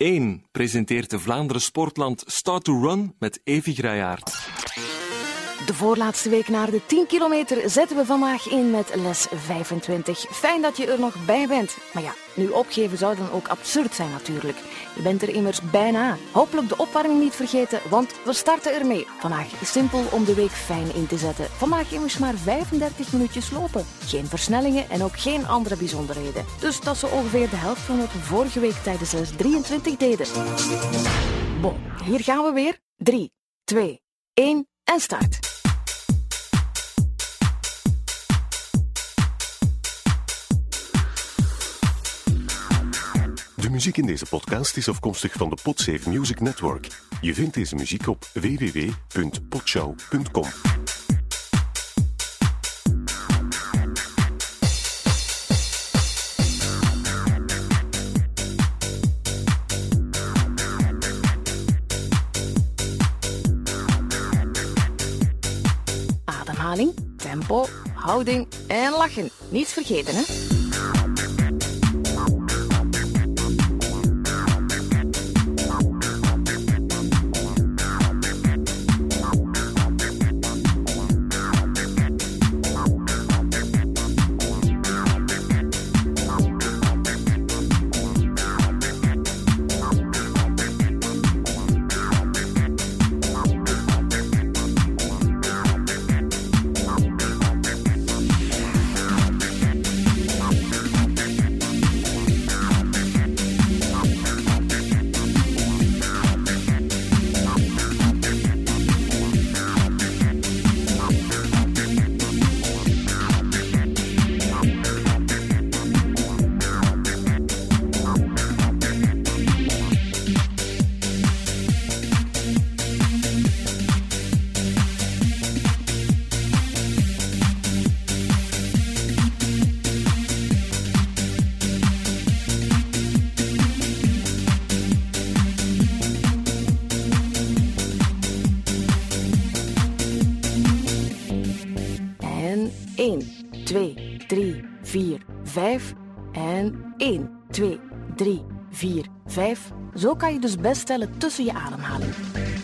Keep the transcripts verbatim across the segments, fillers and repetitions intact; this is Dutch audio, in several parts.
één presenteert de Vlaanderen Sportland Start to Run met Evi Grayaert. De voorlaatste week naar de tien kilometer zetten we vandaag in met les vijfentwintig. Fijn dat je er nog bij bent. Maar ja, nu opgeven zou dan ook absurd zijn natuurlijk. Je bent er immers bijna. Hopelijk de opwarming niet vergeten, want we starten ermee. Vandaag simpel om de week fijn in te zetten. Vandaag immers maar vijfendertig minuutjes lopen. Geen versnellingen en ook geen andere bijzonderheden. Dus dat is zo ongeveer de helft van wat we vorige week tijdens les drieëntwintig deden. Bon, hier gaan we weer. drie, twee, één en start. De muziek in deze podcast is afkomstig van de Podsafe Music Network. Je vindt deze muziek op w w w punt podshow punt com. Ademhaling, tempo, houding en lachen. Niets vergeten, hè? één, twee, drie, vier, vijf en één, twee, drie, vier, vijf. Zo kan je dus best tellen tussen je ademhaling.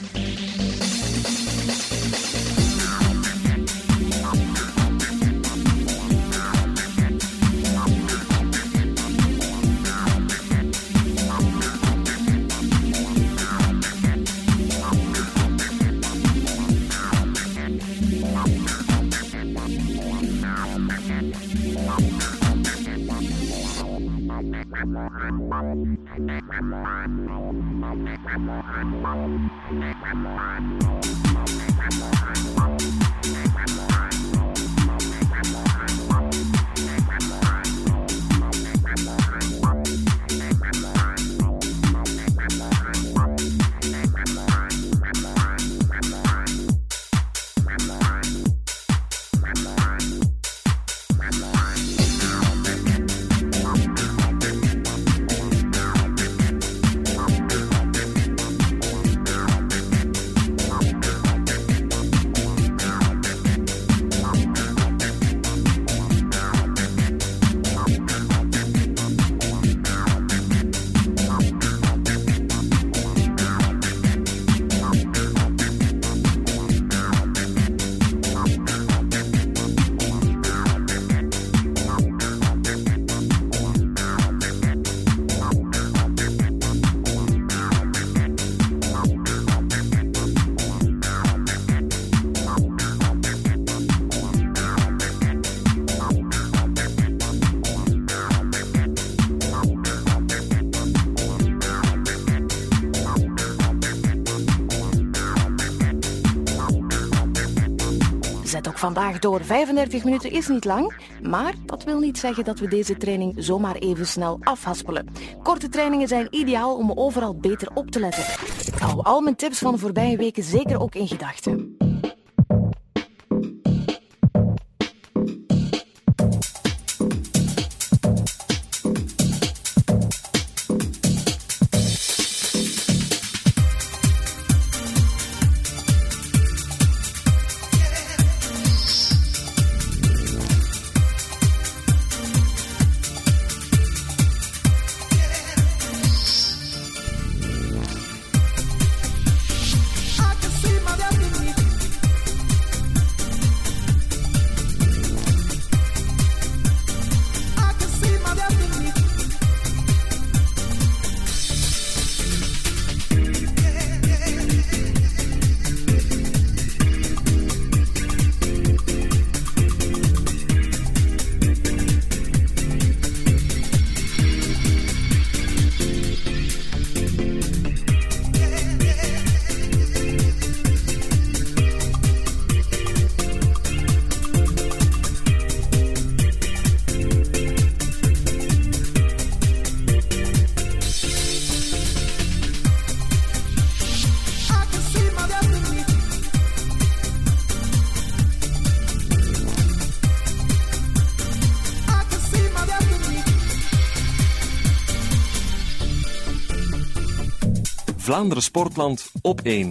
Zet ook vandaag door. vijfendertig minuten is niet lang, maar dat wil niet zeggen dat we deze training zomaar even snel afhaspelen. Korte trainingen zijn ideaal om overal beter op te letten. Hou al mijn tips van de voorbije weken zeker ook in gedachten. Vlaanderen Sportland op één.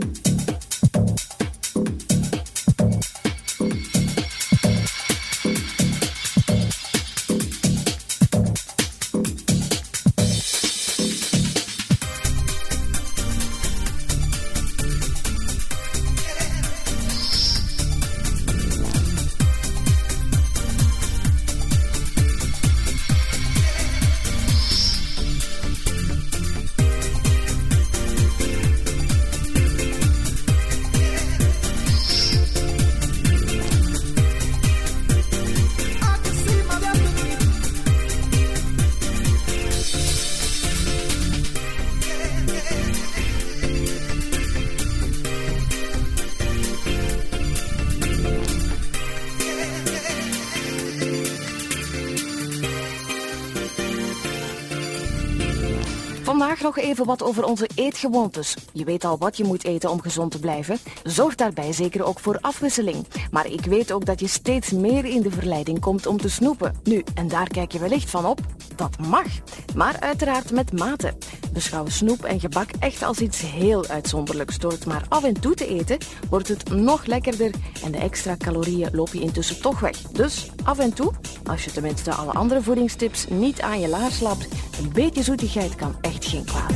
Vandaag nog even wat over onze eetgewoontes. Je weet al wat je moet eten om gezond te blijven. Zorg daarbij zeker ook voor afwisseling. Maar ik weet ook dat je steeds meer in de verleiding komt om te snoepen. Nu, en daar kijk je wellicht van op. Dat mag. Maar uiteraard met mate. Beschouw snoep en gebak echt als iets heel uitzonderlijks. Door het maar af en toe te eten, wordt het nog lekkerder en de extra calorieën loop je intussen toch weg. Dus af en toe, als je tenminste alle andere voedingstips niet aan je laars lapt, een beetje zoetigheid kan echt geen kwaad.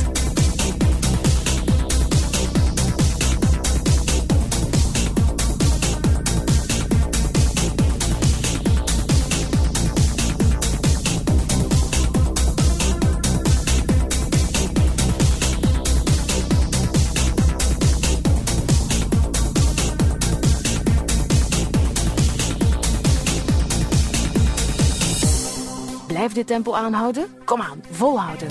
Blijf dit tempo aanhouden? Kom aan, volhouden.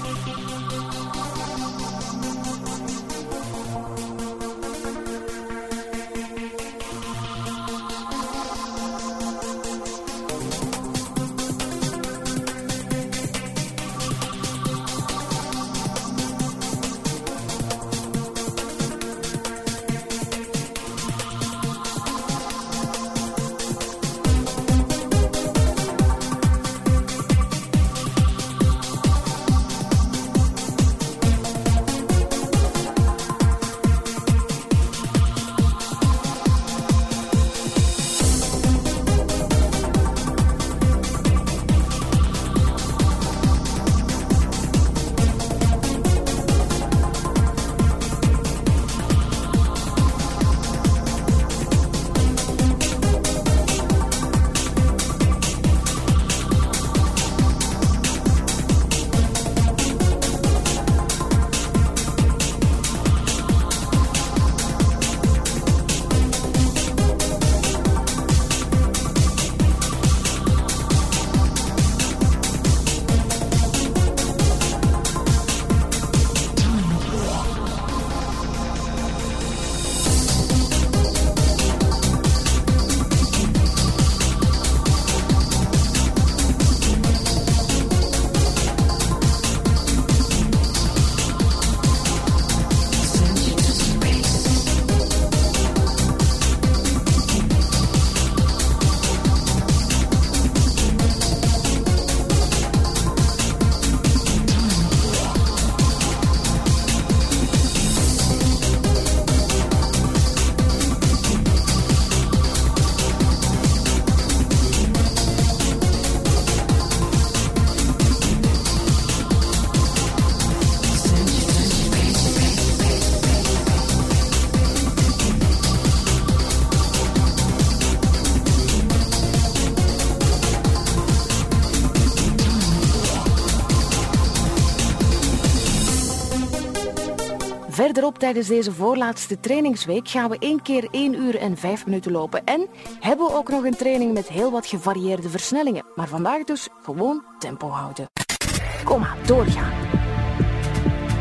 Verderop tijdens deze voorlaatste trainingsweek gaan we één keer één uur en vijf minuten lopen. En hebben we ook nog een training met heel wat gevarieerde versnellingen. Maar vandaag dus gewoon tempo houden. Kom aan, doorgaan.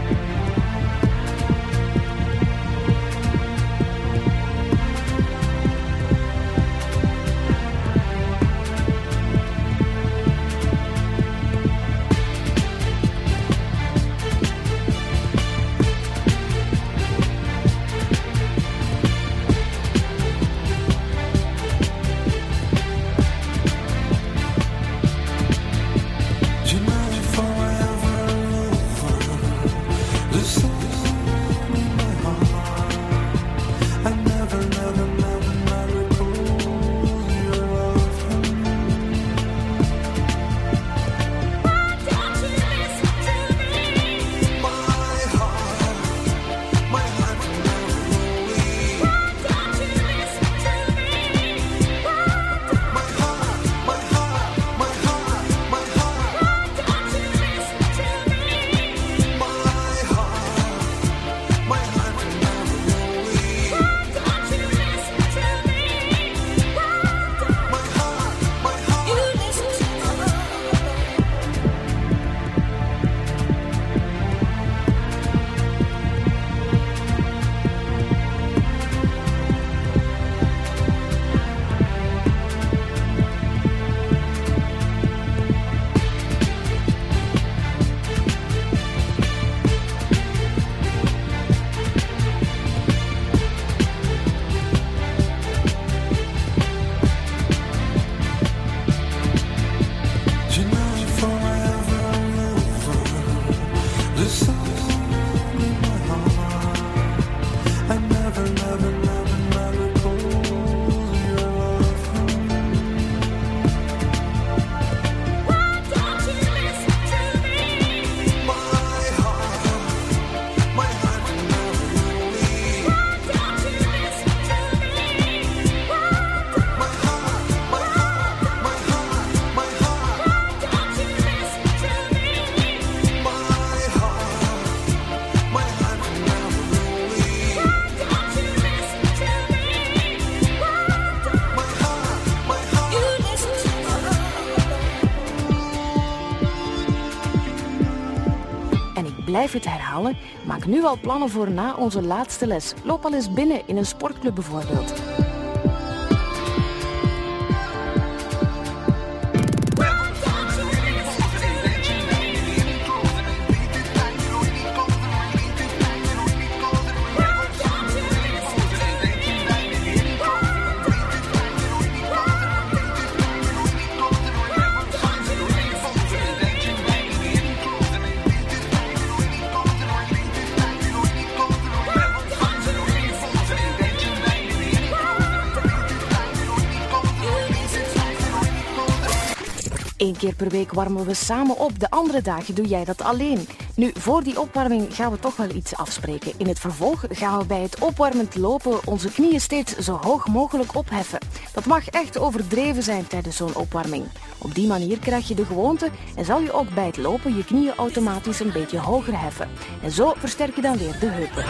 Blijf het herhalen. Maak nu al plannen voor na onze laatste les. Loop al eens binnen in een sportclub bijvoorbeeld. Eén keer per week warmen we samen op, de andere dagen doe jij dat alleen. Nu, voor die opwarming gaan we toch wel iets afspreken. In het vervolg gaan we bij het opwarmend lopen onze knieën steeds zo hoog mogelijk opheffen. Dat mag echt overdreven zijn tijdens zo'n opwarming. Op die manier krijg je de gewoonte en zal je ook bij het lopen je knieën automatisch een beetje hoger heffen. En zo versterk je dan weer de heupen.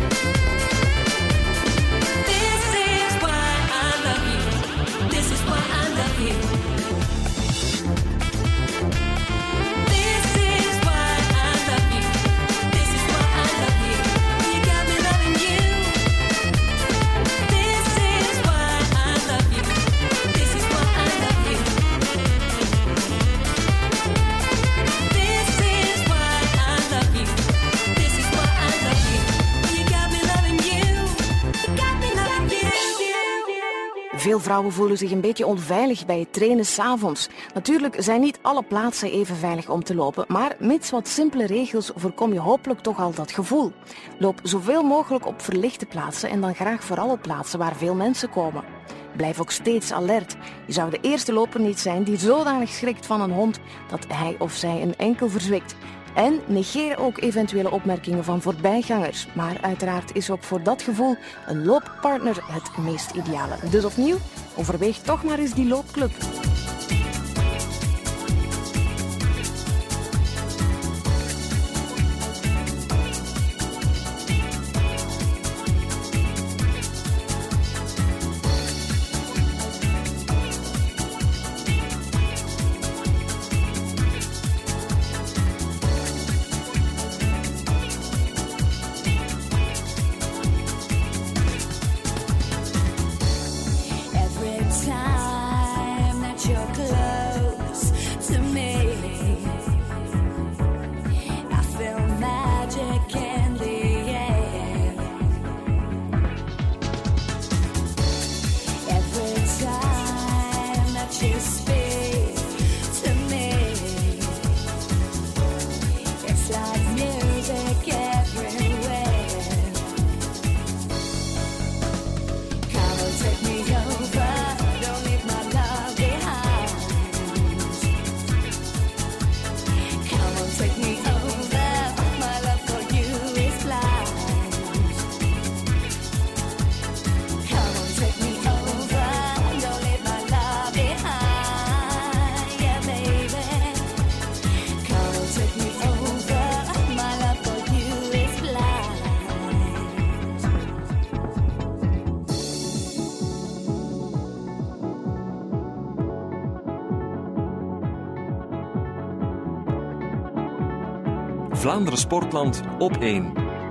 This is why Veel vrouwen voelen zich een beetje onveilig bij het trainen 's avonds. Natuurlijk zijn niet alle plaatsen even veilig om te lopen, maar mits wat simpele regels voorkom je hopelijk toch al dat gevoel. Loop zoveel mogelijk op verlichte plaatsen en dan graag vooral op plaatsen waar veel mensen komen. Blijf ook steeds alert. Je zou de eerste loper niet zijn die zodanig schrikt van een hond dat hij of zij een enkel verzwikt. En negeer ook eventuele opmerkingen van voorbijgangers. Maar uiteraard is ook voor dat gevoel een looppartner het meest ideale. Dus opnieuw, overweeg toch maar eens die loopclub. Vlaanderen Sportland op één.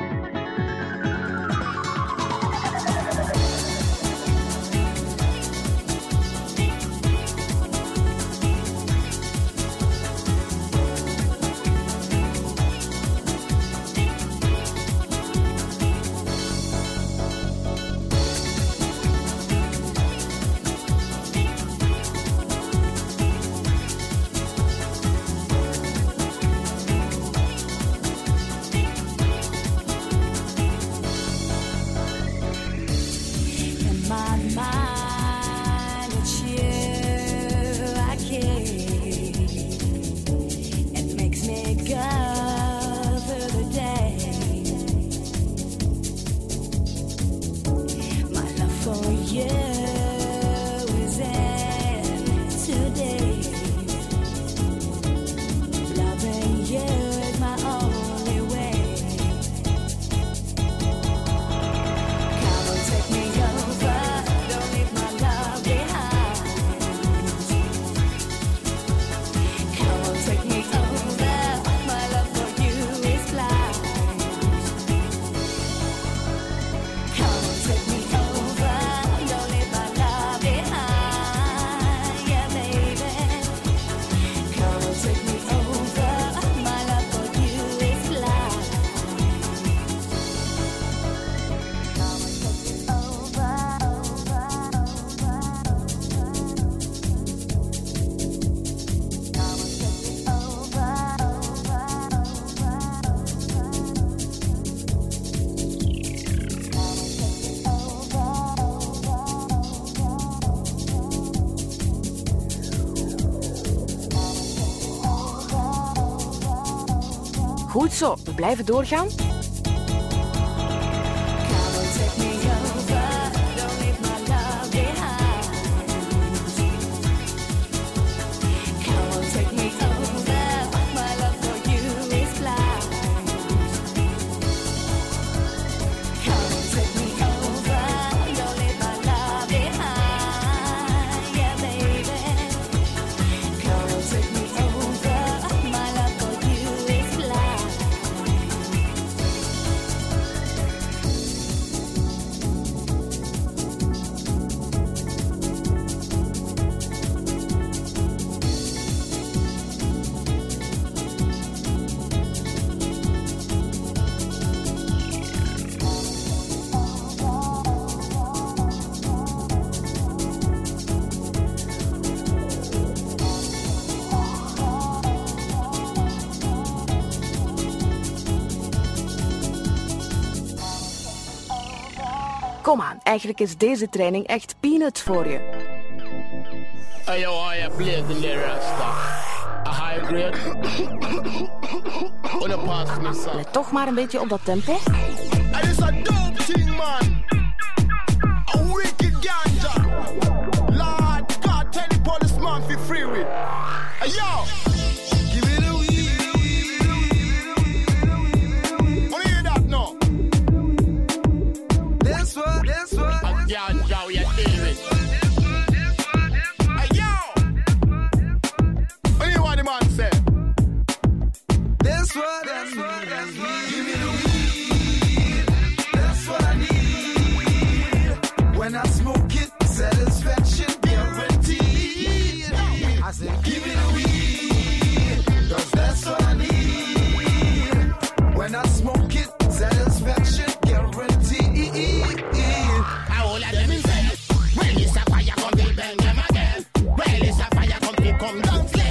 Goed zo, we blijven doorgaan. Kom aan, eigenlijk is deze training echt peanuts voor je. Hey yo, I am blazing the rasta. A high grade. On the pass me, son. Let toch maar een beetje op dat tempo. And it's a dope thing, man. A wicked ganja. Lord God, tell the policeman for free with. Hey yo. Give it a wee. Wanna hear that now? This one, this one. A ganja we are dealing with. Man say, that's what, that's what, that's what. Give me the weed, that's what I need. When I smoke it, satisfaction guaranteed. I said, give me the weed, cause that's what I need. When I smoke it, satisfaction guaranteed. All of them say, well, it's a fire, come to bang them again. Well, it's a fire, come to come down sled.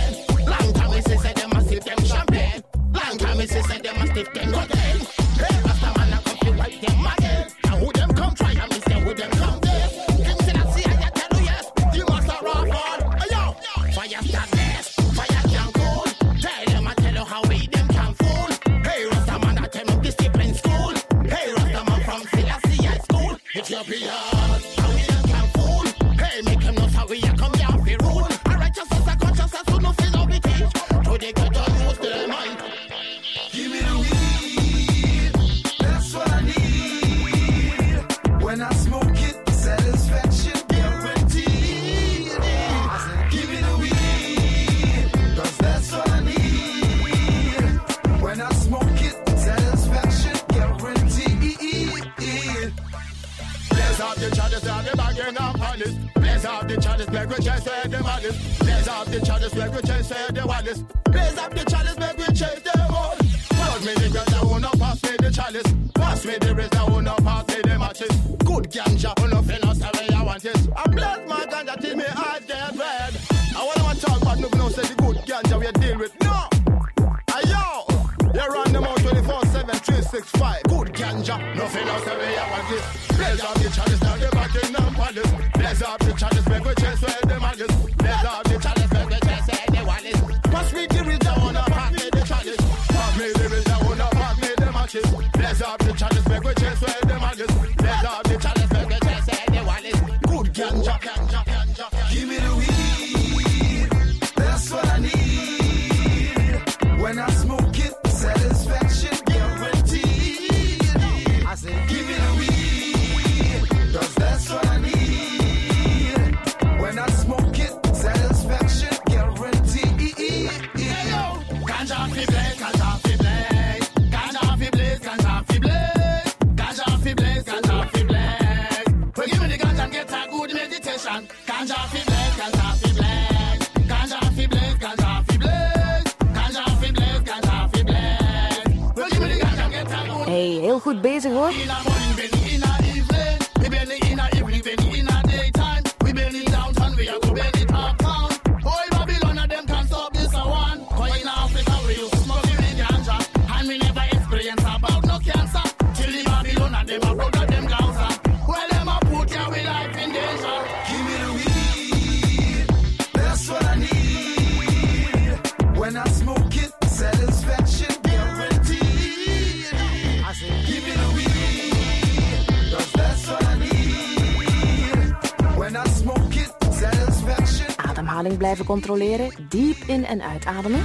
Say them must take them again. Hey, Rasta man a come to wipe them again. And who them come try and me say who them come there. King say that see I tell you yes. You must have rock on. Hey yo, fire start this, fire can cool. Tell them I tell you how we them can fool. Hey Rasta man I tell them discipline school. Hey Rasta man from Selassie High School. Ethiopia, how we them can fool. Hey make him know how we a come here fi rule. A righteousness a consciousness who no feel how we teach. To the good of most of the mind. Give me the weed, that's what I need. When I smoke it, satisfaction guaranteed. I said, give me the weed, cause that's what I need. When I smoke it, satisfaction guaranteed. Let's have the chalice and the bagging of palace. Let's have the chalice, make we chase the malice. Let's have the chalice, make we chase the wallis. Let's have the chalice, make we chase the wall. Pass me the ganja, who no pass me the chalice. Pass me the razor, who no pass me the matches. Good ganja, who no finna say where I want it. I bless my ganja till me eyes get red. I wanna talk about nothing else, say the good ganja we deal with. No! Ayo! You run them out twenty-four seven, three sixty-five. Good ganja, nothing else say where I want it. Blaze up the chalice, now the Buckingham Palace. Blaze up the chalice, make we chase where the man is. Blaze up the chalice, make we chase where the one is. Pass me the razor, who no pass me the chalice. Pass me the razor, who no pass me the matches. Blaze up the chalice, make we chase where the man is. Blaze up the chalice, make we chase where the one is. Good ganja, ganja, ganja. Give me the weed, that's what I need. When I smoke it, satisfaction guaranteed. I say, give me the weed, cause that's what I need. When I smoke it, satisfaction guaranteed. Hey yo, ganja fi blaze, ganja fi blaze, ganja fi blaze, ganja fi blaze, ganja fi blaze, ganja fi blaze. Well, give me the ganja and get a good meditation. Ganja fi blaze, ganja fi blaze, ganja fi blaze, ganja fi blaze, ganja fi blaze, ganja fi blaze. Well, give me the ganja and get a good. Hey, heel goed bezig hoor. In a morning, Benny, in a evening, we Benny in a evening, Benny in a daytime. We Benny downtown, we are go Benny uptown. Oh, Babylon, and them can't stop this a one. Cause in Africa, we use smoking with ganja, and we never experience about no cancer. Till the Babylon, and them a broke out them Gaza. Well, them a put your life in danger. Give me the weed, that's what I need. When I smoke it, satisfaction guaranteed. I said, give me the weed, cause that's what I need. When I smoke it, satisfaction. Ademhaling blijven controleren, diep in- en uitademen.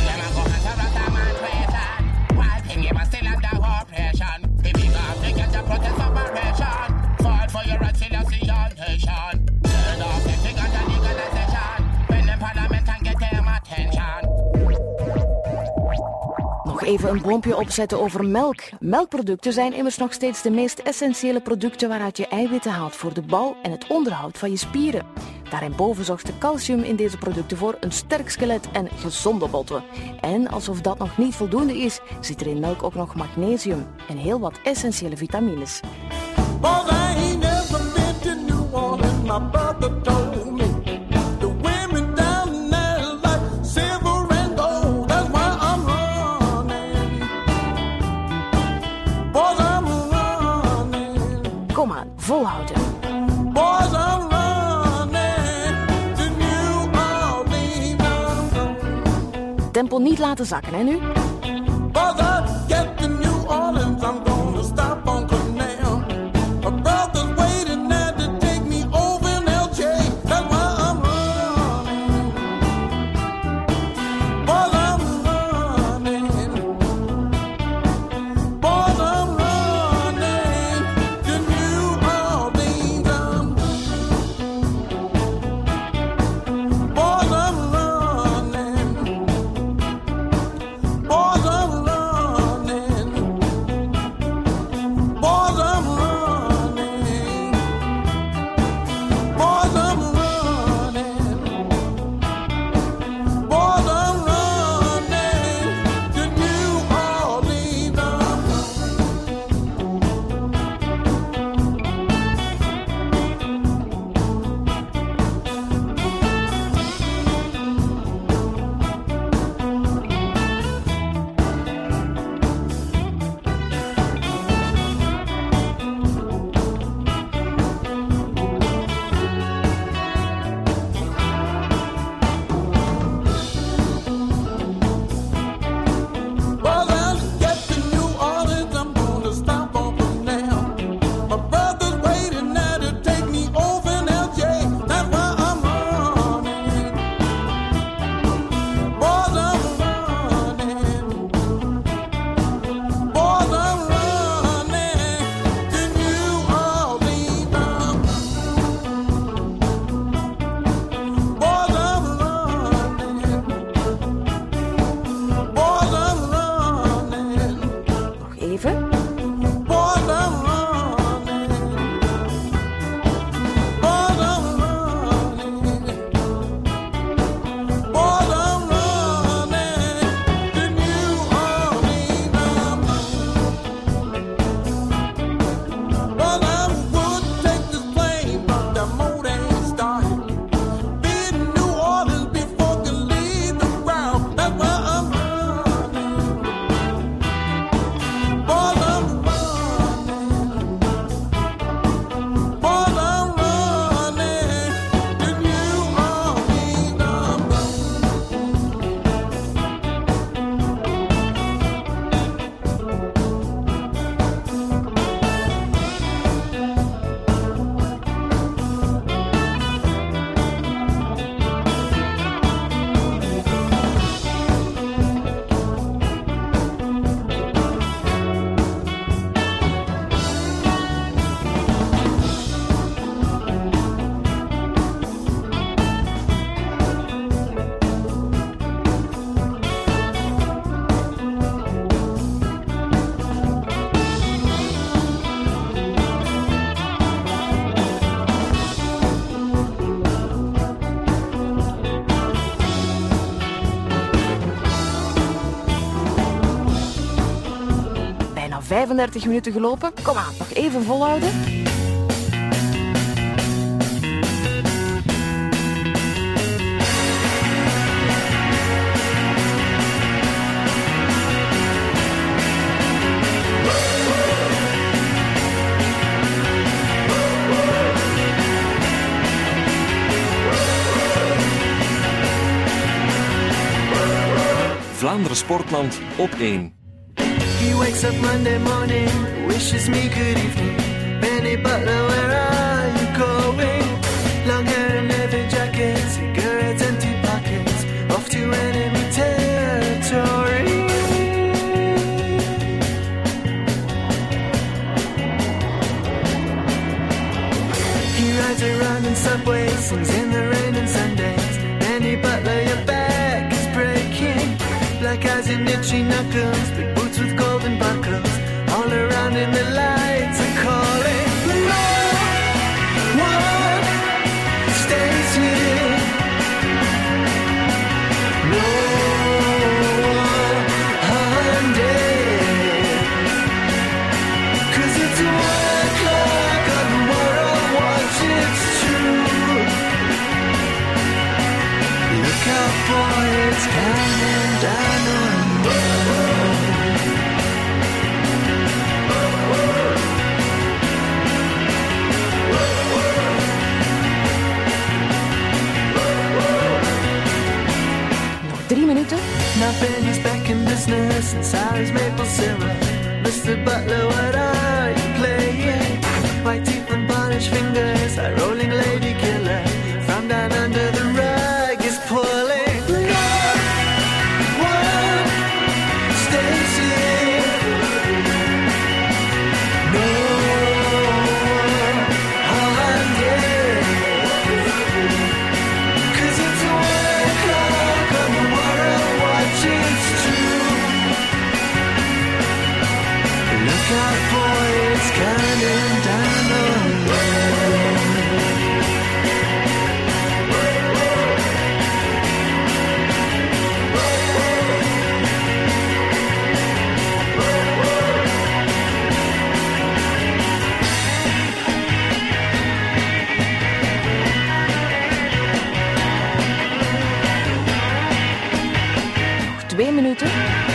Nog even een boompje opzetten over melk. Melkproducten zijn immers nog steeds de meest essentiële producten waaruit je eiwitten haalt voor de bouw en het onderhoud van je spieren. Daarboven zorgt de calcium in deze producten voor een sterk skelet en gezonde botten. En alsof dat nog niet voldoende is, zit er in melk ook nog magnesium en heel wat essentiële vitamines. Kom aan, volhouden. tempo niet laten zakken, hè nu? Cause I get to New Orleans, I'm gonna stop on Canal. My brother's waiting there to take me over in L J. That's why I'm running. Boys, I'm running. Boys, I'm running to New Orleans. I'm Boys, I'm running. Boys, I'm running. Boys, I'm running. Boys, I'm running. Boys, I'm running to New Orleans. Well, I'll get to New Orleans, I'm gonna stop on Canal. My brother's waiting there to take me over in L J. That's why I'm running. Boys, I'm running. Boys, I'm running to New Orleans. Boys, I'm running. Boys, I'm running. Nog even. Boys, I'm running. Boys, I'm running. Boys, I'm running to New Orleans. Well, I would take this plane, but the motor ain't started. Be in New Orleans before I can leave the ground. That's why I'm running. Boys, I'm running. Boys, I'm running to New Orleans. Bijna vijfendertig minuten gelopen. Kom aan, nog even volhouden. Vlaanderen Sportland op één. He wakes up Monday morning, wishes me good evening. Benny Butler, where are you going? Long hair and leather jacket, cigarettes, empty pockets, off to enemy territory. He rides around in subways, sings in the rain and Sundays. Benny Butler, your back is breaking. Black eyes and itchy knuckles, big boots with golden buckles. All around in the lights are calling. No one stays here. No one dead. 'Cause it's one o'clock on tomorrow, watch it's true. Look out, boy, it's counting down on you. Nog drie minuten. Now Benny's back in business and Sally's maple syrup. Mister Butler, what are you playing? White teeth and polished fingers, a rolling lady killer from down under the rug is pulling. No one stays here. No one did. 'Cause it's one o'clock on the world watch, it's true. Look out, boy, it's coming down on you. Nog twee minuten.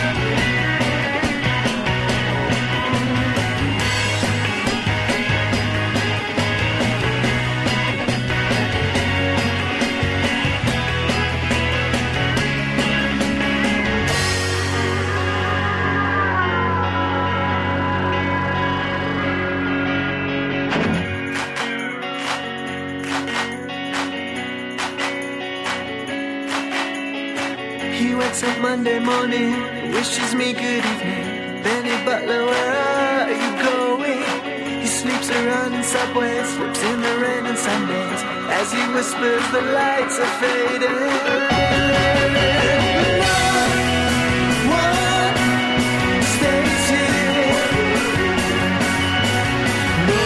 He wakes up Monday morning, wishes me good evening. Benny Butler, where are you going? He sleeps around in subways, slips in the rain on Sundays. As he whispers, the lights are fading. No one stays here. No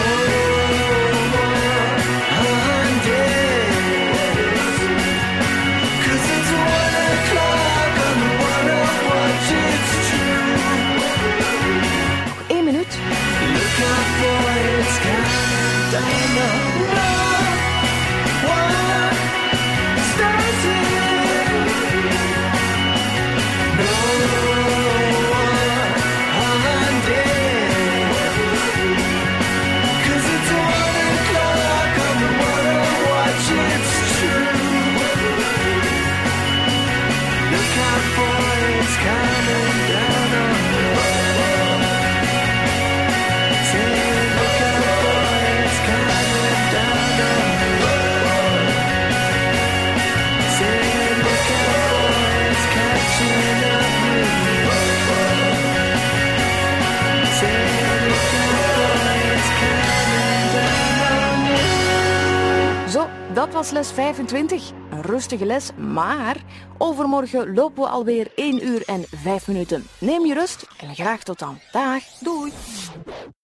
one days. 'Cause it's one o'clock on the world watch, it's true. Eén minuut. Look out, boy, it's coming down the road. One stays here. No one days. 'Cause it's one o'clock on the world watch, it's true. Look out, boy, it's coming down on the road. Say, look out, boy, it's coming down on the road. Say, look out, boy, it's catching up with you. Say, look out, boy, it's coming down on you. Zo, dat was les vijfentwintig. Een rustige les, maar overmorgen lopen we alweer één uur en vijf minuten. Neem je rust en graag tot dan. Dag, doei.